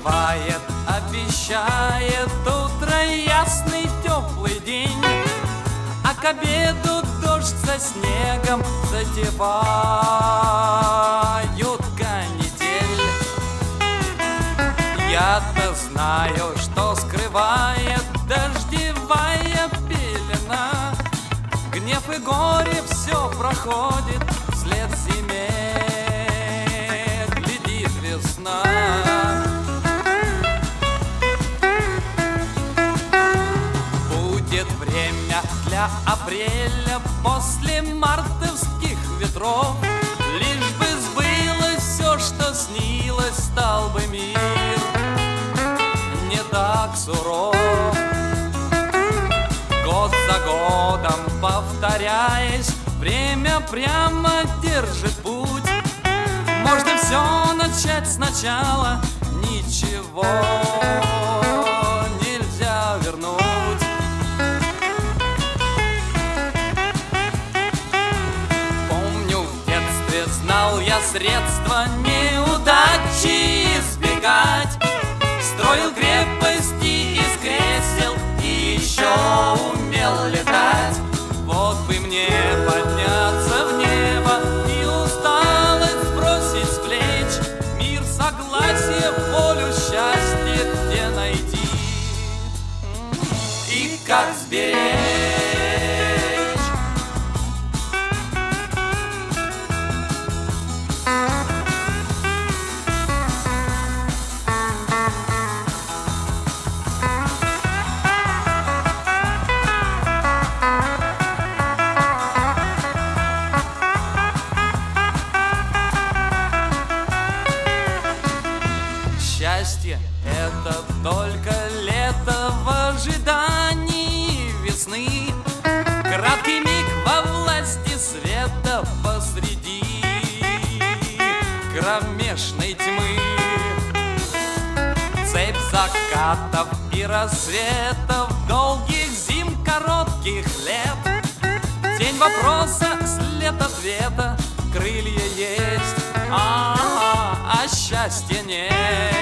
согревает, обещает утро ясный теплый день, а к обеду дождь со снегом затевают канитель. Я-то знаю, что скрывает дождевая пелена, гнев и горе все проходит вслед зиме, глядит весна. Будет время для апреля после мартовских ветров, лишь бы сбылось все, что снилось, стал бы мир не так суров. Год за годом повторяясь, время прямо держит путь. Можно все начать сначала, ничего нельзя вернуть. Помню, в детстве знал я средства неудачи избегать, строил крепости из кресел и еще умел летать. Вот бы мне подняться в небо и усталость сбросить с плеч, мир, согласие, волю, счастье где найти и как сберечь. Счастье — это только лето в ожидании весны, краткий миг во власти света посреди кромешной тьмы. Цепь закатов и рассветов, долгих зим, коротких лет, тень вопроса, след ответа, крылья есть, а счастья нет.